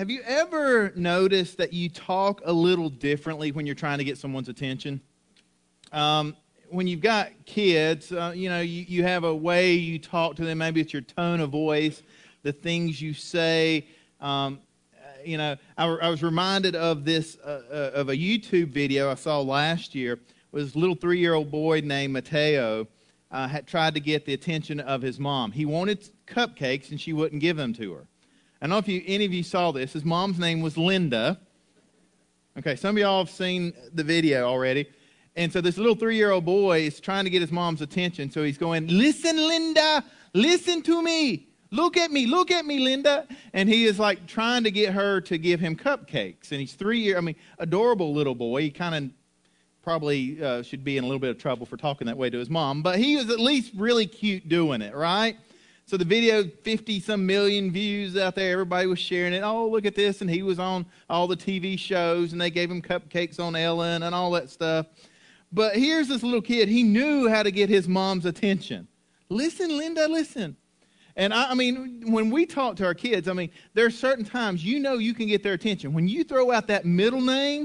Have you ever noticed that you talk a little differently when you're trying to get someone's attention? When you've got kids, you have a way you talk to them. Maybe it's your tone of voice, the things you say. I was reminded of this, of a YouTube video I saw last year. It was a little 3-year-old boy named Mateo had tried to get the attention of his mom. He wanted cupcakes, and she wouldn't give them to her. I don't know if any of you saw this. His mom's name was Linda. Okay, some of y'all have seen the video already. And so this little 3-year-old boy is trying to get his mom's attention. So he's going, "Listen, Linda, listen to me. Look at me, Linda." And he is like trying to get her to give him cupcakes. And he's 3 years, adorable little boy. He kind of probably should be in a little bit of trouble for talking that way to his mom. But he was at least really cute doing it, right? So the video, 50-some million views out there. Everybody was sharing it. Oh, look at this. And he was on all the TV shows, and they gave him cupcakes on Ellen and all that stuff. But here's this little kid. He knew how to get his mom's attention. "Listen, Linda, listen." And when we talk to our kids, there are certain times you can get their attention. When you throw out that middle name,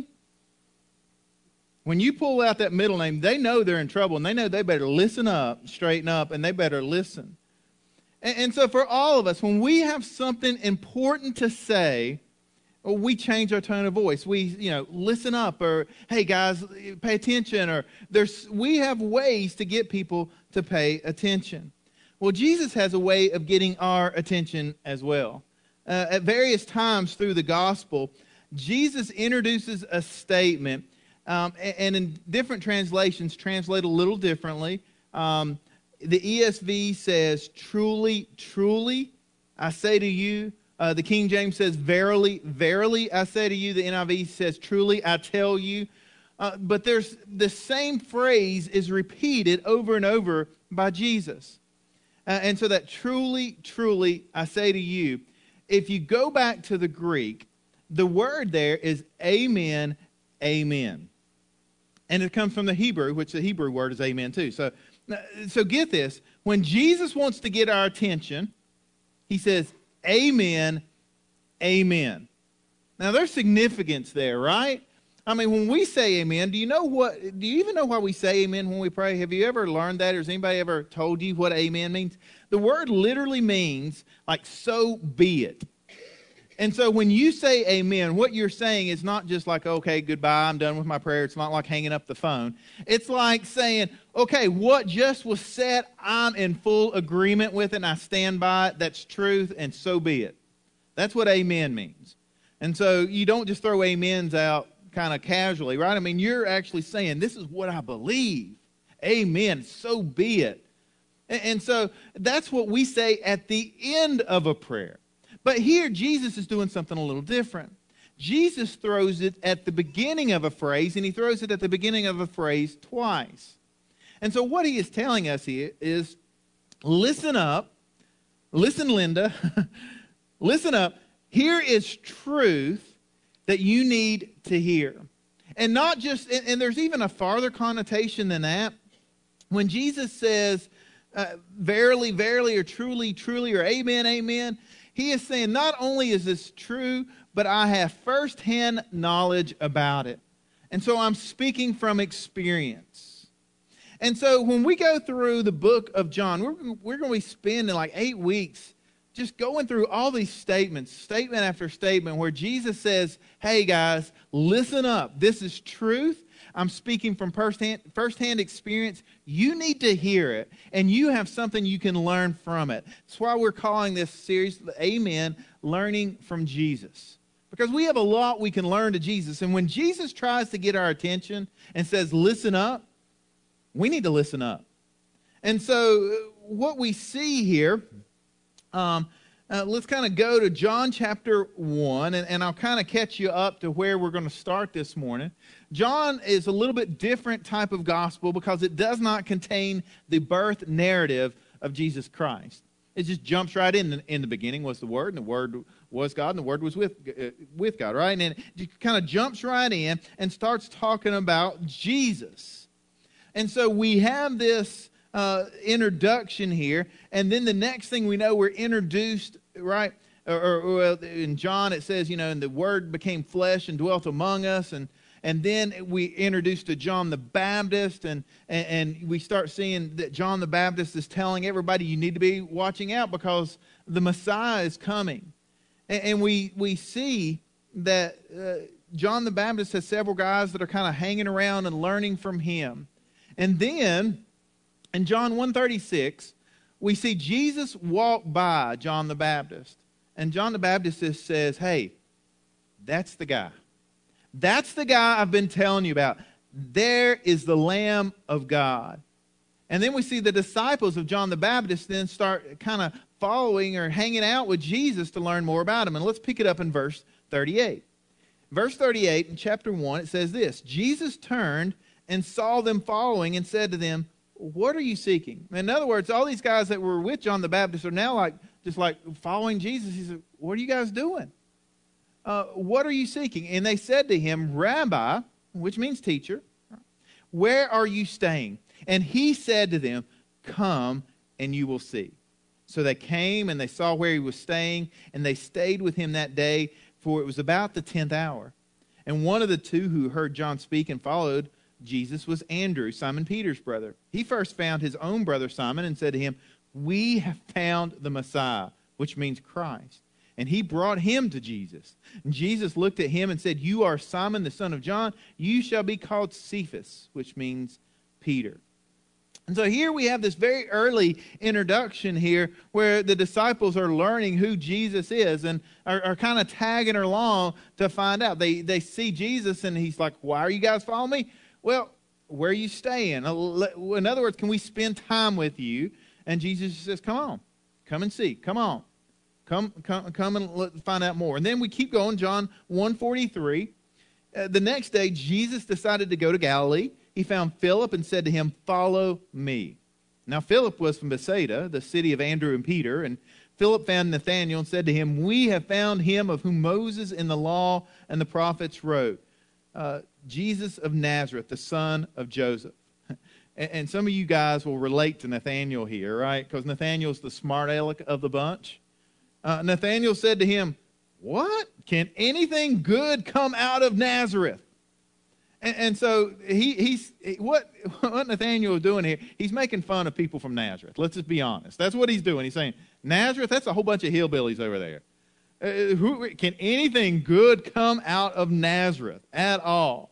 when you pull out that middle name, they know they're in trouble, and they know they better listen up, straighten up, and they better listen. And so for all of us, when we have something important to say, we change our tone of voice. We, listen up, or, "Hey guys, pay attention," or we have ways to get people to pay attention. Well, Jesus has a way of getting our attention as well. At various times through the gospel, Jesus introduces a statement, and in different translations translate a little differently. The ESV says, "Truly, truly, I say to you." The King James says, "Verily, verily, I say to you." The NIV says, "Truly, I tell you." But there's the same phrase is repeated over and over by Jesus. And so that "truly, truly, I say to you," if you go back to the Greek, the word there is amen, amen. And it comes from the Hebrew, which the Hebrew word is amen too. So get this. When Jesus wants to get our attention, he says, "Amen, amen." Now, there's significance there, right? When we say amen, do you even know why we say amen when we pray? Have you ever learned that, or has anybody ever told you what amen means? The word literally means, like, "so be it." And so when you say amen, what you're saying is not just like, "Okay, goodbye, I'm done with my prayer." It's not like hanging up the phone. It's like saying, "Okay, what just was said, I'm in full agreement with it, and I stand by it. That's truth, and so be it." That's what amen means. And so you don't just throw amens out kind of casually, right? You're actually saying, "This is what I believe. Amen, so be it." And so that's what we say at the end of a prayer. But here, Jesus is doing something a little different. Jesus throws it at the beginning of a phrase, and he throws it at the beginning of a phrase twice. And so what he is telling us here is, listen up. Listen, Linda. Listen up. Here is truth that you need to hear. And not just, and there's even a farther connotation than that. When Jesus says, "Verily, verily," or "Truly, truly," or "Amen, amen," he is saying, not only is this true, but I have firsthand knowledge about it. And so I'm speaking from experience. And so when we go through the book of John, we're going to be spending like 8 weeks just going through all these statements, statement after statement, where Jesus says, "Hey guys, listen up. This is truth. I'm speaking from firsthand experience. You need to hear it, and you have something you can learn from it." That's why we're calling this series, Amen, Learning from Jesus. Because we have a lot we can learn to Jesus. And when Jesus tries to get our attention and says, "Listen up," we need to listen up. And so what we see here, let's kind of go to John chapter 1, and I'll kind of catch you up to where we're going to start this morning. John is a little bit different type of gospel because it does not contain the birth narrative of Jesus Christ. It just jumps right in. In the beginning was the Word, and the Word was God, and the Word was with God, right? And it kind of jumps right in and starts talking about Jesus. And so we have this introduction here, and then the next thing we know, we're introduced, right, Well, in John it says, and the Word became flesh and dwelt among us, and then we introduced to John the Baptist, and we start seeing that John the Baptist is telling everybody, you need to be watching out because the Messiah is coming. And we see that John the Baptist has several guys that are kind of hanging around and learning from him. And then in John 1:36, we see Jesus walk by John the Baptist. And John the Baptist says, hey, that's the guy. That's the guy I've been telling you about. There is the Lamb of God. And then we see the disciples of John the Baptist then start kind of following or hanging out with Jesus to learn more about him. And let's pick it up in verse 38. Verse 38 in chapter 1, it says this: Jesus turned and saw them following and said to them, what are you seeking? In other words, all these guys that were with John the Baptist are now just following Jesus. He said, what are you guys doing? What are you seeking? And they said to him, Rabbi, which means teacher, where are you staying? And he said to them, come and you will see. So they came and they saw where he was staying, and they stayed with him that day, for it was about the 10th hour. And one of the two who heard John speak and followed Jesus was Andrew, Simon Peter's brother. He first found his own brother Simon and said to him, we have found the Messiah, which means Christ. And he brought him to Jesus. And Jesus looked at him and said, you are Simon, the son of John. You shall be called Cephas, which means Peter. And so here we have this very early introduction here where the disciples are learning who Jesus is and are kind of tagging along to find out. They see Jesus and he's like, why are you guys following me? Well, where are you staying? In other words, can we spend time with you? And Jesus says, come on, come and see. Come on. Come and find out more. And then we keep going, John 1:43. The next day, Jesus decided to go to Galilee. He found Philip and said to him, follow me. Now, Philip was from Bethsaida, the city of Andrew and Peter. And Philip found Nathanael and said to him, we have found him of whom Moses in the law and the prophets wrote, Jesus of Nazareth, the son of Joseph. And some of you guys will relate to Nathanael here, right? Because Nathanael's the smart aleck of the bunch. Nathanael said to him, what? Can anything good come out of Nazareth? And so what Nathanael is doing here, he's making fun of people from Nazareth. Let's just be honest. That's what he's doing. He's saying, Nazareth, that's a whole bunch of hillbillies over there. Can anything good come out of Nazareth at all?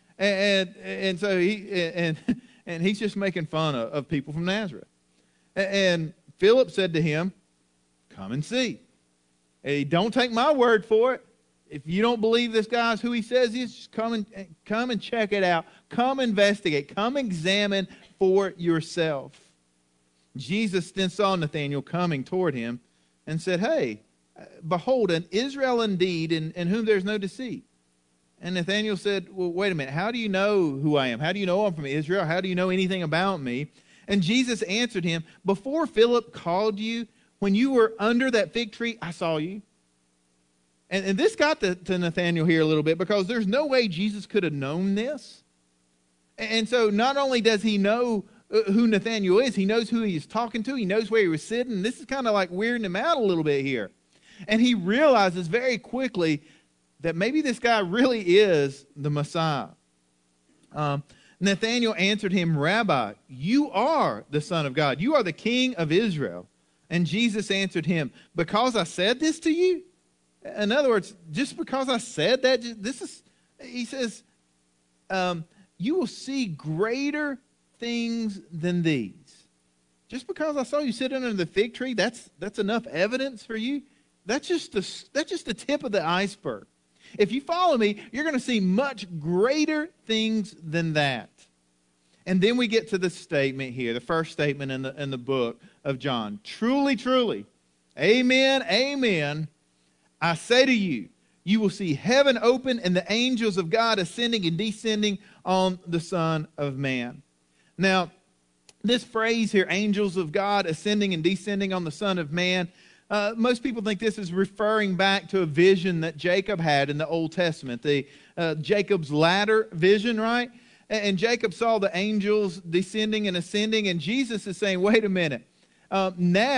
And so he's just making fun of people from Nazareth. And Philip said to him, come and see. Hey, don't take my word for it. If you don't believe this guy is who he says he is, just come and check it out. Come investigate. Come examine for yourself. Jesus then saw Nathanael coming toward him and said, hey, behold, an Israel indeed, in whom there's no deceit. And Nathanael said, well, wait a minute. How do you know who I am? How do you know I'm from Israel? How do you know anything about me? And Jesus answered him, before Philip called you, when you were under that fig tree, I saw you. And this got to Nathanael here a little bit because there's no way Jesus could have known this. And so not only does he know who Nathanael is, he knows who he's talking to. He knows where he was sitting. And this is kind of like weirding him out a little bit here. And he realizes very quickly that maybe this guy really is the Messiah. Nathanael answered him, Rabbi, you are the Son of God. You are the King of Israel. And Jesus answered him, because I said this to you? In other words, just because I said that, he says, you will see greater things than these. Just because I saw you sitting under the fig tree, that's enough evidence for you? That's just the tip of the iceberg. If you follow me, you're going to see much greater things than that. And then we get to the statement here, the first statement in the book of John. Truly, truly, amen, amen, I say to you, you will see heaven open and the angels of God ascending and descending on the Son of Man. Now, this phrase here, angels of God ascending and descending on the Son of Man, most people think this is referring back to a vision that Jacob had in the Old Testament, the Jacob's ladder vision, right? And Jacob saw the angels descending and ascending, and Jesus is saying, wait a minute, now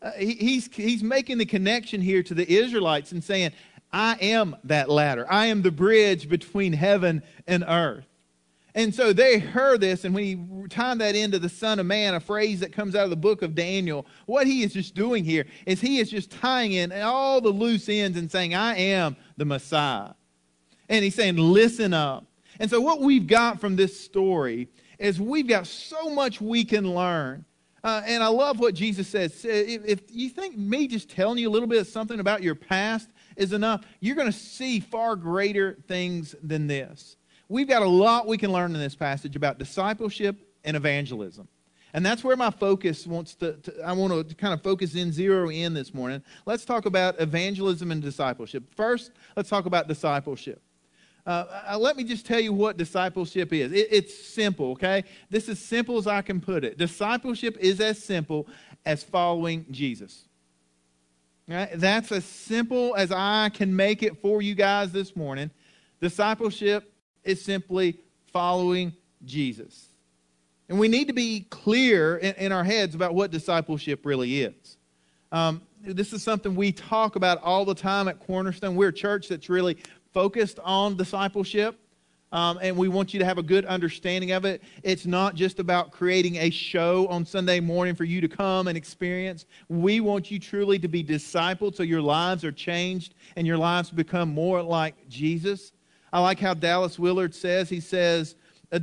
He's making the connection here to the Israelites and saying, I am that ladder. I am the bridge between heaven and earth. And so they heard this, and when he tied that into the Son of Man, a phrase that comes out of the book of Daniel, what he is just doing here is he is just tying in all the loose ends and saying, I am the Messiah. And he's saying, listen up. And so what we've got from this story is we've got so much we can learn. And I love what Jesus says. If you think me just telling you a little bit of something about your past is enough, you're going to see far greater things than this. We've got a lot we can learn in this passage about discipleship and evangelism. And that's where my focus I want to kind of focus in, zero in this morning. Let's talk about evangelism and discipleship. First, let's talk about discipleship. Let me just tell you what discipleship is. It's simple, okay? This is as simple as I can put it. Discipleship is as simple as following Jesus. Right? That's as simple as I can make it for you guys this morning. Discipleship is simply following Jesus. And we need to be clear in our heads about what discipleship really is. This is something we talk about all the time at Cornerstone. We're a church that's really focused on discipleship, and we want you to have a good understanding of it. It's not just about creating a show on Sunday morning for you to come and experience. We want you truly to be discipled so your lives are changed and your lives become more like Jesus. I like how Dallas Willard says, he says,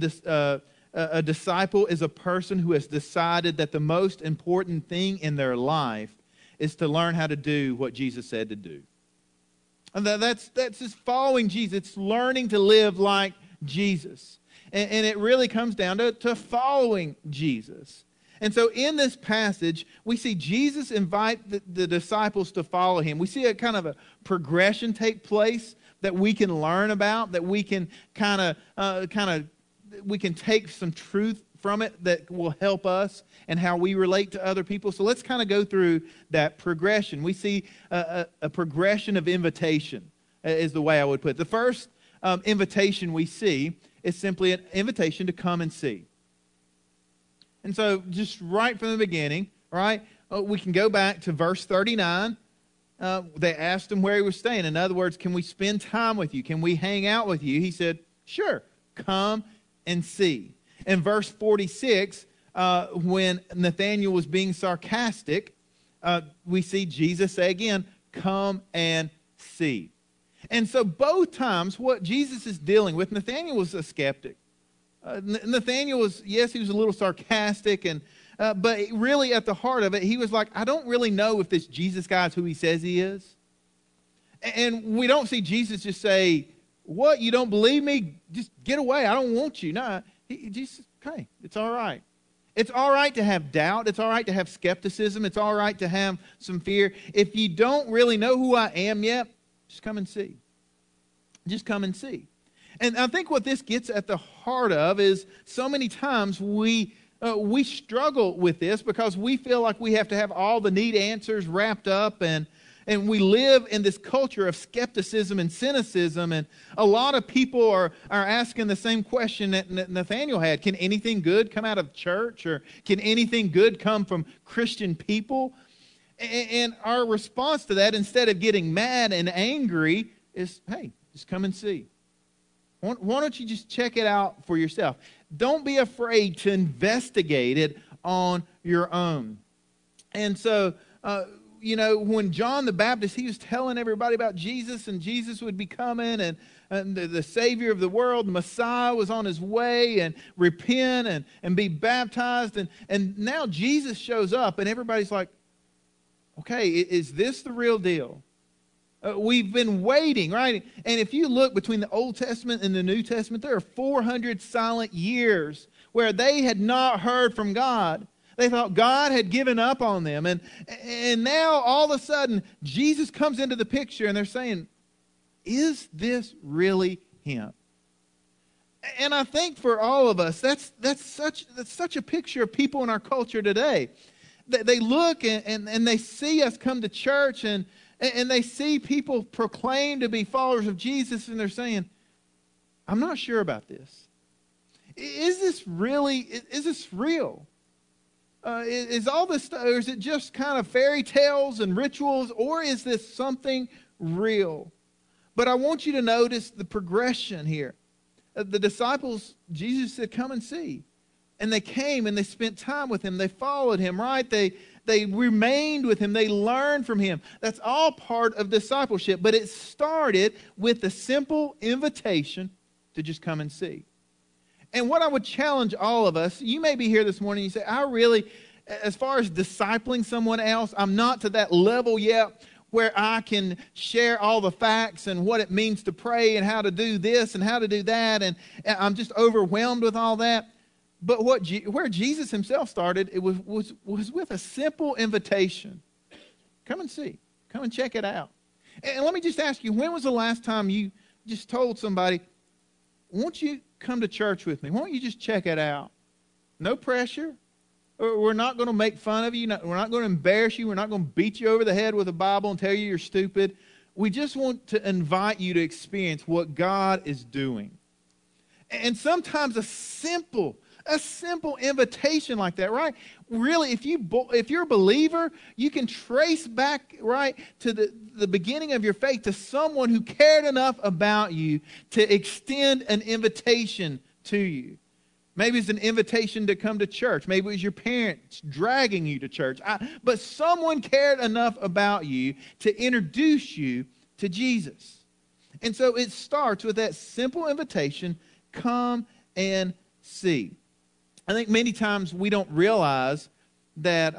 a disciple is a person who has decided that the most important thing in their life is to learn how to do what Jesus said to do. And that's just following Jesus. It's learning to live like Jesus. And it really comes down to following Jesus. And so in this passage, we see Jesus invite the disciples to follow him. We see a kind of a progression take place that we can learn about, that we can we can take some truth from it that will help us and how we relate to other people. So let's kind of go through that progression. We see a progression of invitation is the way I would put it. The first invitation we see is simply an invitation to come and see. And so just right from the beginning, right, we can go back to verse 39. They asked him where he was staying. In other words, can we spend time with you? Can we hang out with you? He said, sure, come and see. In verse 46, when Nathanael was being sarcastic, we see Jesus say again, come and see. And so both times what Jesus is dealing with, Nathanael was a skeptic. Nathanael was, yes, he was a little sarcastic, but really at the heart of it, he was like, I don't really know if this Jesus guy is who he says he is. And we don't see Jesus just say, what, you don't believe me? Just get away. I don't want you. No, Jesus, okay, it's all right. It's all right to have doubt. It's all right to have skepticism. It's all right to have some fear. If you don't really know who I am yet, just come and see. Just come and see. And I think what this gets at the heart of is so many times we struggle with this because we feel like we have to have all the neat answers wrapped up, and we live in this culture of skepticism and cynicism, and a lot of people are asking the same question that Nathanael had. Can anything good come out of church, or can anything good come from Christian people? And our response to that, instead of getting mad and angry, is, hey, just come and see. Why don't you just check it out for yourself? Don't be afraid to investigate it on your own. And so, when John the Baptist, he was telling everybody about Jesus, and Jesus would be coming, and the Savior of the world, the Messiah, was on his way, and repent and be baptized. And now Jesus shows up, and everybody's like, okay, is this the real deal? We've been waiting, right? And if you look between the Old Testament and the New Testament, there are 400 silent years where they had not heard from God. They thought God had given up on them. And now, all of a sudden, Jesus comes into the picture, and they're saying, is this really him? And I think for all of us, that's such a picture of people in our culture today. They look and they see us come to church, and they see people proclaim to be followers of Jesus, and they're saying, I'm not sure about this. Is this real? Is all this stuff, or is it just kind of fairy tales and rituals, or is this something real? But I want you to notice the progression here. The disciples, Jesus said, come and see. And they came and they spent time with him. They followed him, right? They remained with him. They learned from him. That's all part of discipleship. But it started with a simple invitation to just come and see. And what I would challenge all of us, you may be here this morning and you say, I really, as far as discipling someone else, I'm not to that level yet where I can share all the facts and what it means to pray and how to do this and how to do that. And I'm just overwhelmed with all that. But where Jesus himself started, it was with a simple invitation. Come and see. Come and check it out. And let me just ask you, when was the last time you just told somebody, won't you come to church with me? Why don't you just check it out? No pressure. We're not going to make fun of you. We're not going to embarrass you. We're not going to beat you over the head with a Bible and tell you you're stupid. We just want to invite you to experience what God is doing. And sometimes a simple invitation like that, right? Really, if you're a believer, you can trace back, right, to the beginning of your faith to someone who cared enough about you to extend an invitation to you. Maybe it's an invitation to come to church. Maybe it was your parents dragging you to church. But someone cared enough about you to introduce you to Jesus. And so it starts with that simple invitation, come and see. I think many times we don't realize that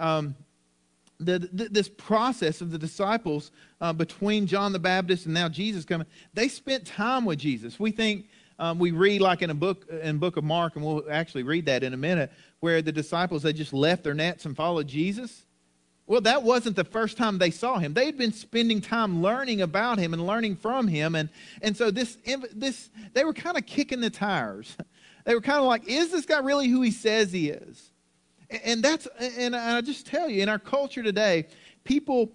this process of the disciples between John the Baptist and now Jesus coming, they spent time with Jesus. We think we read like in book of Mark, and we'll actually read that in a minute, where the disciples, they just left their nets and followed Jesus. Well, that wasn't the first time they saw him. They'd been spending time learning about him and learning from him, and so this they were kind of kicking the tires. They were kind of like, is this guy really who he says he is? And I just tell you, in our culture today, people,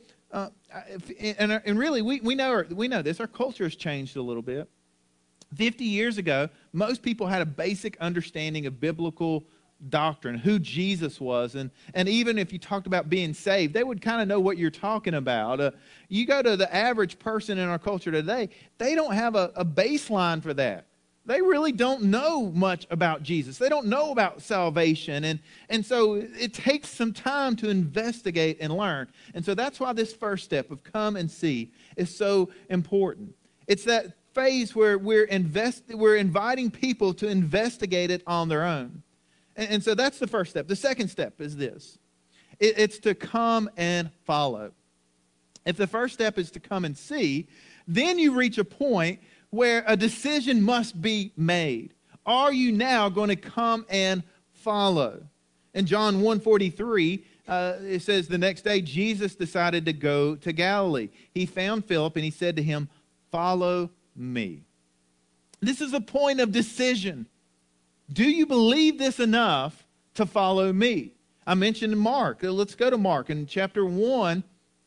and really we know this. Our culture has changed a little bit. 50 years ago, most people had a basic understanding of biblical doctrine, who Jesus was, and even if you talked about being saved, they would kind of know what you're talking about. You go to the average person in our culture today, they don't have a baseline for that. They really don't know much about Jesus. They don't know about salvation. And so it takes some time to investigate and learn. And so that's why this first step of come and see is so important. It's that phase where we're inviting people to investigate it on their own. And so that's the first step. The second step is this. It's to come and follow. If the first step is to come and see, then you reach a point where a decision must be made. Are you now going to come and follow? In John 1:43, it says, the next day Jesus decided to go to Galilee. He found Philip and he said to him, follow me. This is a point of decision. Do you believe this enough to follow me? I mentioned Mark. Let's go to Mark. In chapter 1,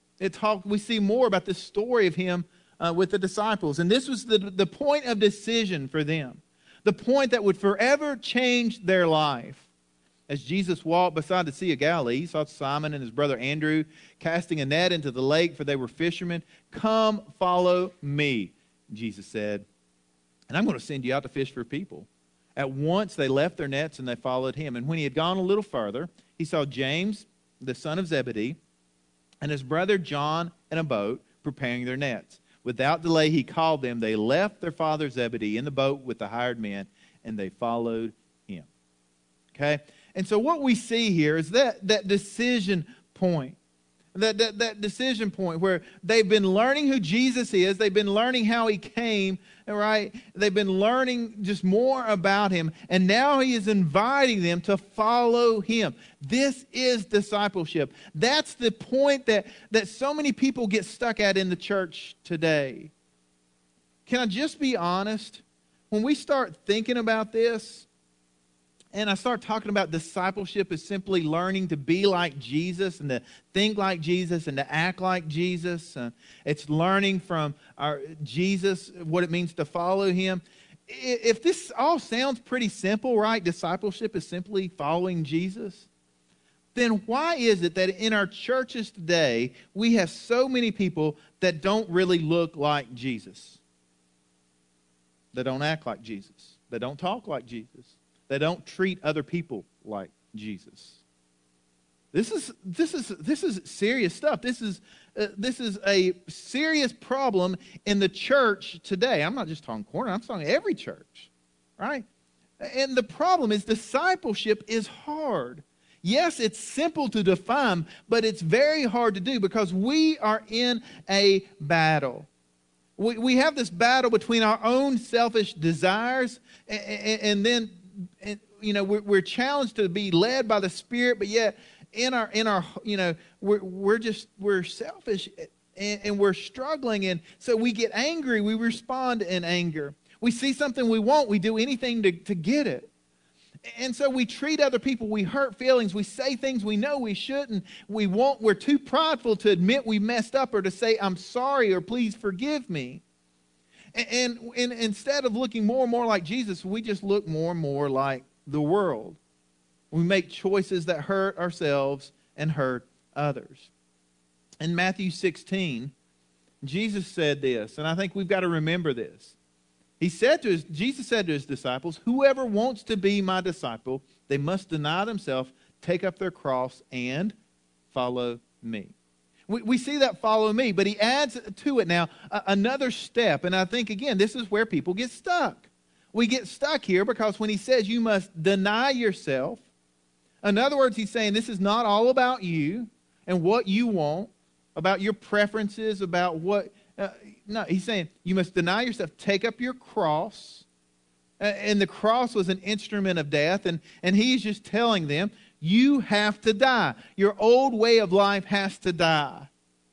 we see more about the story of him with the disciples. And this was the point of decision for them. The point that would forever change their life. As Jesus walked beside the Sea of Galilee, he saw Simon and his brother Andrew casting a net into the lake, for they were fishermen. Come, follow me, Jesus said, and I'm going to send you out to fish for people. At once they left their nets and they followed him. And when he had gone a little further, he saw James, the son of Zebedee, and his brother John in a boat preparing their nets. Without delay, he called them. They left their father Zebedee in the boat with the hired men, and they followed him. Okay? And so what we see here is that decision point. That decision point where they've been learning who Jesus is. They've been learning how he came, right? They've been learning just more about him. And now he is inviting them to follow him. This is discipleship. That's the point that so many people get stuck at in the church today. Can I just be honest? When we start thinking about this, and I start talking about discipleship as simply learning to be like Jesus and to think like Jesus and to act like Jesus. It's learning from our Jesus what it means to follow him. If this all sounds pretty simple, right? Discipleship is simply following Jesus. then why is it that in our churches today, we have so many people that don't really look like Jesus? They don't act like Jesus. They don't talk like Jesus. They don't treat other people like Jesus. This is serious stuff. This is a serious problem in the church today. I'm not just talking Corner. I'm talking every church, right? And the problem is discipleship is hard. Yes, it's simple to define, but it's very hard to do because we are in a battle. We have this battle between our own selfish desires and then we're challenged to be led by the Spirit, but yet in our we're selfish and we're struggling, and so we get angry. We respond in anger. We see something we want, we do anything to get it. And so we treat other people, we hurt feelings, we say things we know we shouldn't. We're too prideful to admit we messed up or to say, I'm sorry or please forgive me. And instead of looking more and more like Jesus, we just look more and more like the world. We make choices that hurt ourselves and hurt others. In Matthew 16, Jesus said this, and I think we've got to remember this. Jesus said to his disciples, whoever wants to be my disciple, they must deny themselves, take up their cross, and follow me. We see that follow me, but he adds to it now another step. And I think, again, this is where people get stuck. We get stuck here because when he says you must deny yourself, in other words, he's saying this is not all about you and what you want, about your preferences, about what... no, he's saying you must deny yourself, take up your cross. And the cross was an instrument of death. And he's just telling them, you have to die. Your old way of life has to die.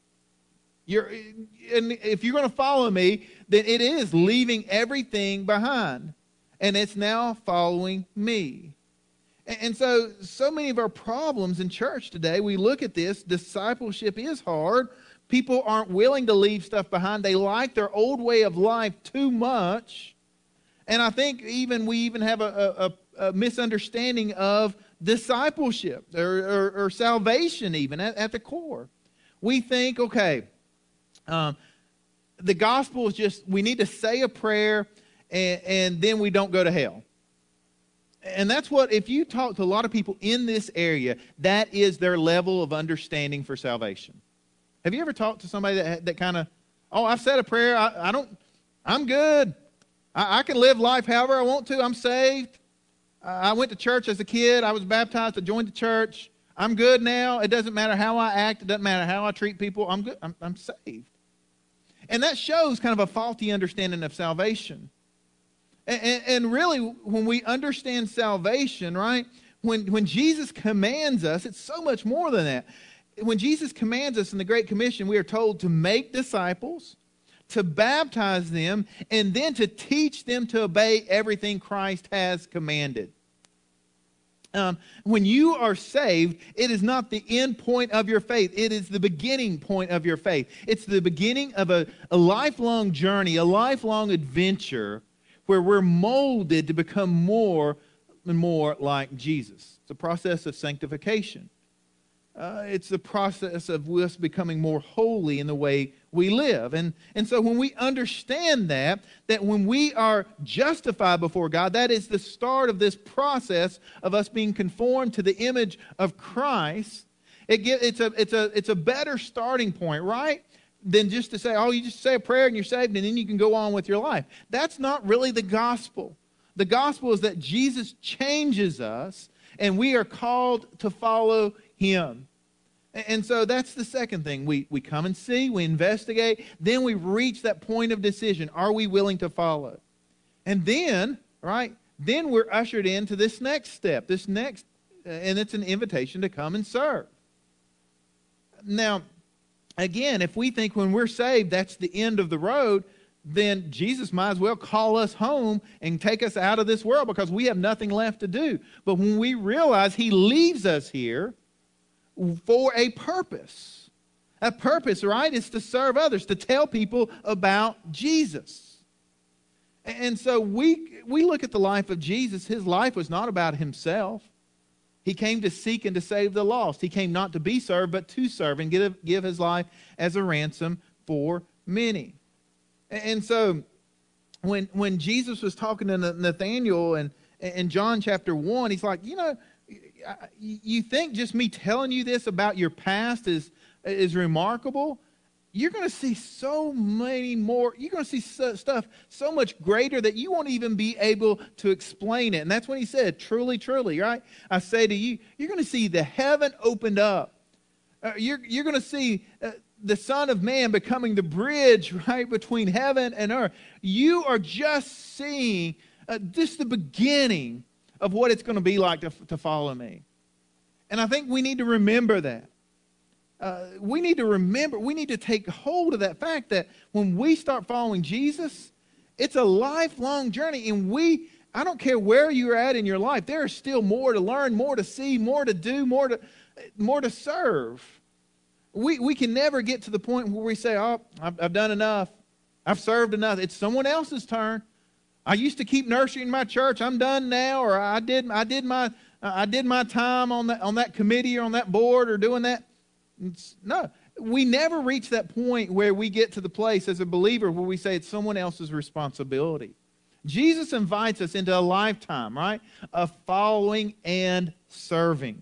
And if you're going to follow me, then it is leaving everything behind. And it's now following me. And so many of our problems in church today, we look at this, discipleship is hard. People aren't willing to leave stuff behind. They like their old way of life too much. And I think we even have a misunderstanding of discipleship or salvation even at the core. We think, okay, the gospel is just we need to say a prayer and then we don't go to hell. And that's what, if you talk to a lot of people in this area, that is their level of understanding for salvation. Have you ever talked to somebody that kind of, I've said a prayer, I'm good. I can live life however I want to. I'm saved. I went to church as a kid. I was baptized. I joined the church. I'm good now. It doesn't matter how I act. It doesn't matter how I treat people. I'm good. I'm saved. And that shows kind of a faulty understanding of salvation. And really, when we understand salvation, right, when Jesus commands us, it's so much more than that. When Jesus commands us in the Great Commission, we are told to make disciples, to baptize them, and then to teach them to obey everything Christ has commanded. When you are saved, it is not the end point of your faith. It is the beginning point of your faith. It's the beginning of a lifelong journey, a lifelong adventure where we're molded to become more and more like Jesus. It's a process of sanctification. It's the process of us becoming more holy in the way we live. And so when we understand that when we are justified before God, that is the start of this process of us being conformed to the image of Christ. It's a better starting point, right? Than just to say, you just say a prayer and you're saved and then you can go on with your life. That's not really the gospel. The gospel is that Jesus changes us and we are called to follow Him. And so that's the second thing. We come and see, we investigate, then we reach that point of decision. Are we willing to follow? And then, then we're ushered into this next step, and it's an invitation to come and serve. Now, again, if we think when we're saved, that's the end of the road, then Jesus might as well call us home and take us out of this world because we have nothing left to do. But when we realize He leaves us here for a purpose. A purpose, right, is to serve others, to tell people about Jesus. And so we look at the life of Jesus. His life was not about Himself. He came to seek and to save the lost. He came not to be served, but to serve and give his life as a ransom for many. And so when Jesus was talking to Nathanael and in John chapter 1, he's like, you think just me telling you this about your past is remarkable? You're going to see so many more. You're going to see stuff so much greater that you won't even be able to explain it. And that's when he said, truly, truly, right? I say to you, you're going to see the heaven opened up. You're going to see the Son of Man becoming the bridge, right, between heaven and earth. You are just seeing just the beginning of what it's going to be like to follow me. And I think we need to remember that. We need to take hold of that fact that when we start following Jesus, it's a lifelong journey. And I don't care where you're at in your life, there is still more to learn, more to see, more to do, more to serve. We can never get to the point where we say, oh, I've done enough. I've served enough. It's someone else's turn. I used to keep nurturing my church. I'm done now. Or I did my time on that committee or on that board or doing that. No, we never reach that point where we get to the place as a believer where we say it's someone else's responsibility. Jesus invites us into a lifetime, right, of following and serving.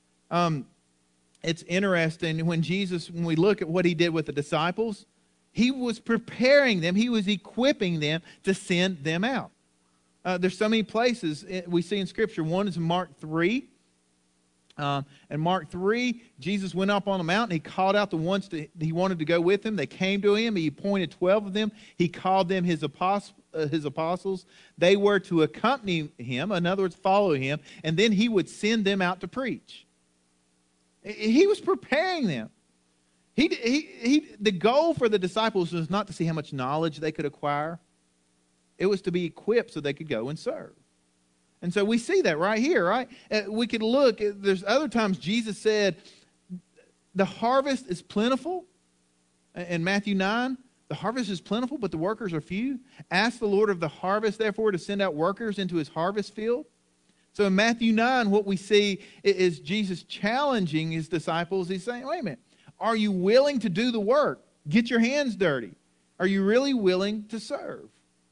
It's interesting when we look at what he did with the disciples, he was preparing them, he was equipping them to send them out. There's so many places we see in Scripture. One is in Mark 3. In Mark 3, Jesus went up on the mountain. He called out the ones that he wanted to go with him. They came to him. He appointed 12 of them. He called them his apostles. They were to accompany him, in other words, follow him, and then he would send them out to preach. He was preparing them. The goal for the disciples was not to see how much knowledge they could acquire. It was to be equipped so they could go and serve. And so we see that right here, right? We could look, there's other times Jesus said, the harvest is plentiful. In Matthew 9, the harvest is plentiful, but the workers are few. Ask the Lord of the harvest, therefore, to send out workers into his harvest field. So in Matthew 9, what we see is Jesus challenging his disciples. He's saying, wait a minute, are you willing to do the work? Get your hands dirty. Are you really willing to serve?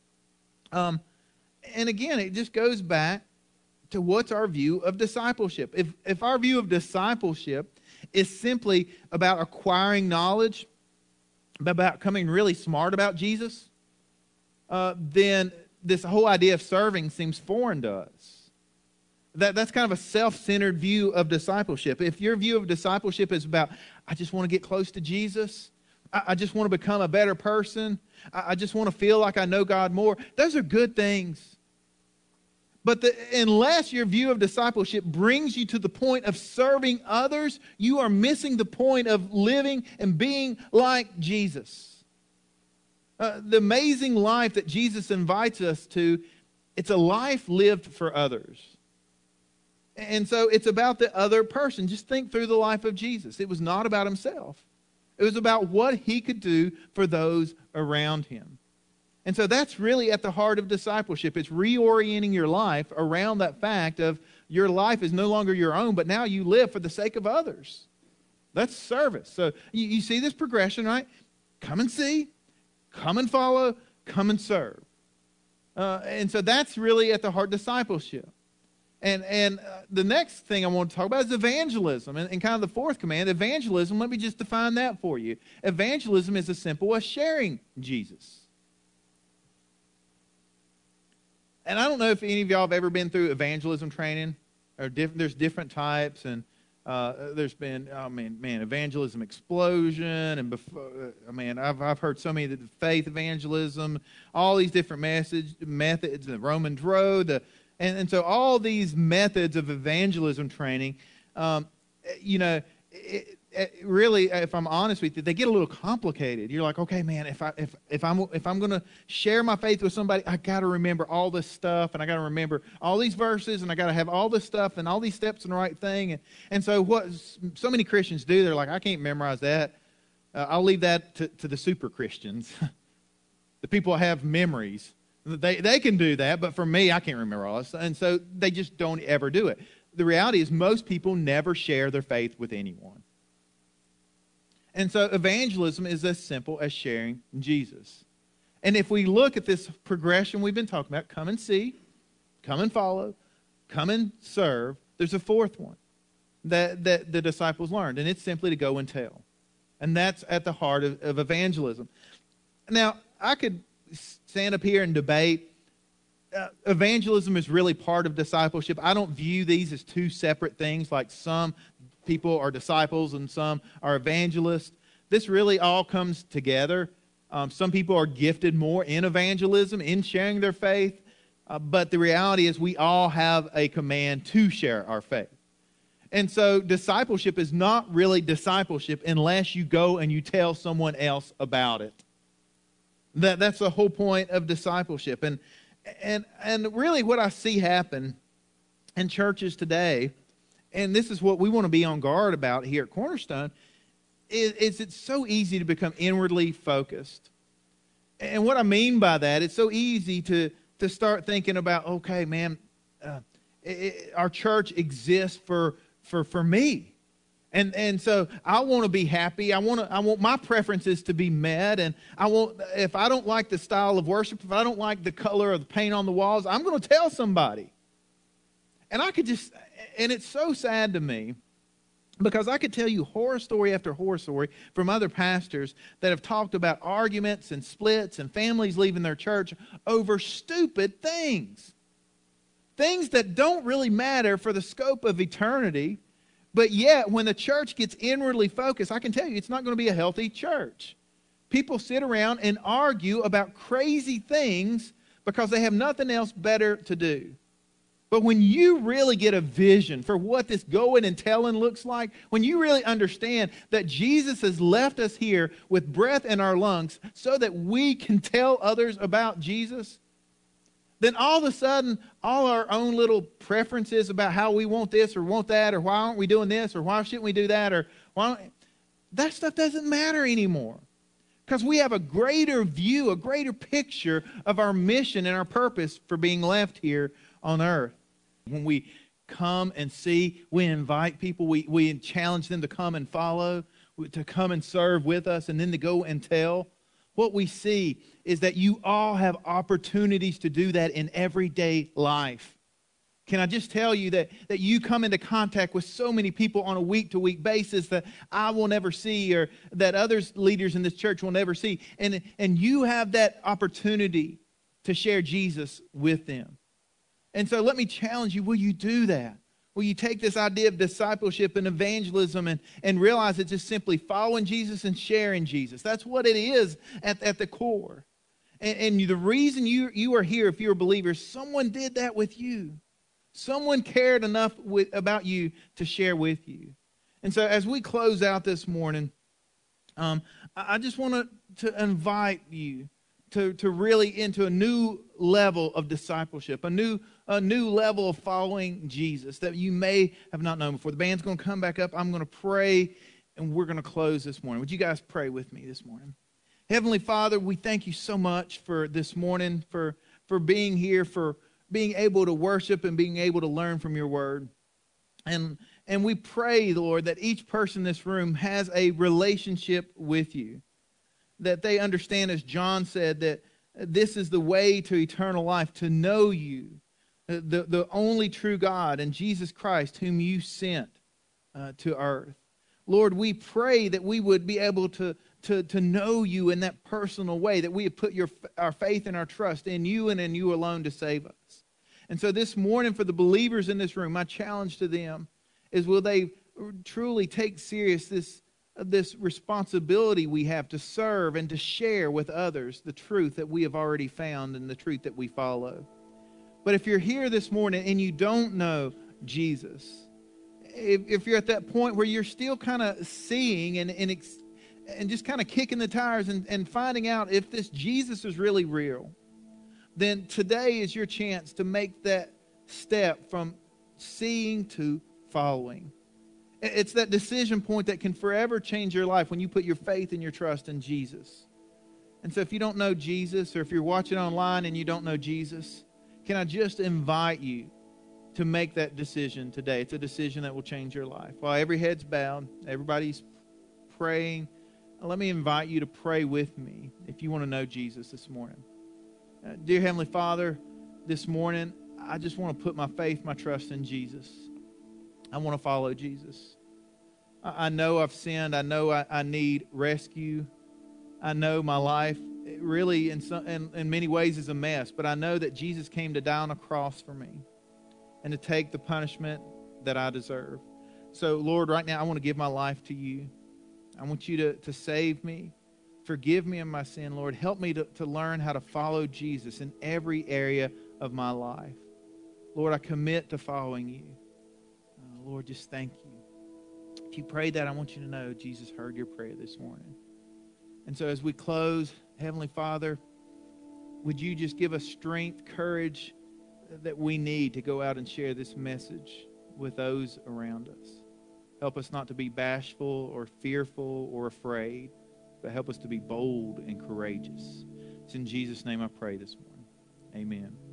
And again, it just goes back to what's our view of discipleship. If our view of discipleship is simply about acquiring knowledge, about becoming really smart about Jesus, then this whole idea of serving seems foreign to us. That's kind of a self-centered view of discipleship. If your view of discipleship is about, I just want to get close to Jesus, I just want to become a better person, I just want to feel like I know God more, those are good things. But unless your view of discipleship brings you to the point of serving others, you are missing the point of living and being like Jesus. The amazing life that Jesus invites us to, it's a life lived for others. And so it's about the other person. Just think through the life of Jesus. It was not about himself. It was about what he could do for those around him. And so that's really at the heart of discipleship. It's reorienting your life around that fact of your life is no longer your own, but now you live for the sake of others. That's service. So you see this progression, right? Come and see, come and follow, come and serve. And so that's really at the heart of discipleship. And the next thing I want to talk about is evangelism. And kind of the fourth command, evangelism, let me just define that for you. Evangelism is as simple as sharing Jesus. And I don't know if any of y'all have ever been through evangelism training. There's different types, and there's been, evangelism explosion, and I've heard so many of the faith evangelism, all these different methods, the Romans Road, and so all these methods of evangelism training, really, if I'm honest with you, they get a little complicated. You're like, okay, man, if I'm going to share my faith with somebody, I got to remember all this stuff, and I got to remember all these verses, and I got to have all this stuff and all these steps in the right thing. And so what so many Christians do, they're like, I can't memorize that. I'll leave that to the super Christians, the people who have memories. They can do that, but for me, I can't remember all this, and so they just don't ever do it. the reality is most people never share their faith with anyone. And so evangelism is as simple as sharing Jesus. And if we look at this progression we've been talking about, come and see, come and follow, come and serve, there's a fourth one that the disciples learned, and it's simply to go and tell. And that's at the heart of evangelism. Now, I could stand up here and debate. Evangelism is really part of discipleship. I don't view these as two separate things, like some people are disciples and some are evangelists. This really all comes together. Some people are gifted more in evangelism, in sharing their faith, but the reality is we all have a command to share our faith. And so discipleship is not really discipleship unless you go and you tell someone else about it. That's the whole point of discipleship. And really what I see happen in churches today, and this is what we want to be on guard about here at Cornerstone, is it's so easy to become inwardly focused. And what I mean by that, it's so easy to start thinking about, okay, man, our church exists for me. And so I want to be happy. I want my preferences to be met. And if I don't like the style of worship, if I don't like the color of the paint on the walls, I'm going to tell somebody. And and it's so sad to me because I could tell you horror story after horror story from other pastors that have talked about arguments and splits and families leaving their church over stupid things. Things that don't really matter for the scope of eternity. But yet, when the church gets inwardly focused, I can tell you it's not going to be a healthy church. People sit around and argue about crazy things because they have nothing else better to do. But when you really get a vision for what this going and telling looks like, when you really understand that Jesus has left us here with breath in our lungs so that we can tell others about Jesus, then all of a sudden, all our own little preferences about how we want this or want that, or why aren't we doing this, or why shouldn't we do that, or that stuff doesn't matter anymore. Because we have a greater view, a greater picture of our mission and our purpose for being left here on earth. When we come and see, we invite people, we challenge them to come and follow, to come and serve with us, and then to go and tell. What we see is that you all have opportunities to do that in everyday life. Can I just tell you that you come into contact with so many people on a week-to-week basis that I will never see, or that others leaders in this church will never see. And you have that opportunity to share Jesus with them. And so let me challenge you, will you do that? Will you take this idea of discipleship and evangelism and realize it's just simply following Jesus and sharing Jesus? That's what it is at the core. And the reason you are here, if you're a believer, someone did that with you. Someone cared enough about you to share with you. And so as we close out this morning, I just want to invite you to really into a new level of discipleship, a new level of following Jesus that you may have not known before. The band's going to come back up. I'm going to pray, and we're going to close this morning. Would you guys pray with me this morning? Heavenly Father, we thank you so much for this morning, for being here, for being able to worship and being able to learn from your word. And we pray, Lord, that each person in this room has a relationship with you, that they understand, as John said, that this is the way to eternal life, to know you, the only true God, and Jesus Christ, whom you sent to earth. Lord, we pray that we would be able to know you in that personal way, that we would put our faith and our trust in you and in you alone to save us. And so this morning, for the believers in this room, my challenge to them is, will they truly take serious this responsibility we have to serve and to share with others the truth that we have already found and the truth that we follow. But if you're here this morning and you don't know Jesus, if you're at that point where you're still kind of seeing and just kind of kicking the tires and finding out if this Jesus is really real, then today is your chance to make that step from seeing to following. It's that decision point that can forever change your life when you put your faith and your trust in Jesus. And so if you don't know Jesus, or if you're watching online and you don't know Jesus, can I just invite you to make that decision today. It's a decision that will change your life. While every head's bowed, everybody's praying, let me invite you to pray with me if you want to know Jesus this morning. Dear Heavenly Father, this morning, I just want to put my faith, my trust in Jesus. I want to follow Jesus. I know I've sinned. I know I need rescue. I know my life really in many ways is a mess, but I know that Jesus came to die on a cross for me and to take the punishment that I deserve. So, Lord, right now I want to give my life to you. I want you to save me. Forgive me of my sin, Lord. Help me to learn how to follow Jesus in every area of my life. Lord, I commit to following you. Lord, just thank you. If you prayed that, I want you to know Jesus heard your prayer this morning. And so as we close, Heavenly Father, would you just give us strength, courage that we need to go out and share this message with those around us. Help us not to be bashful or fearful or afraid, but help us to be bold and courageous. It's in Jesus' name I pray this morning. Amen.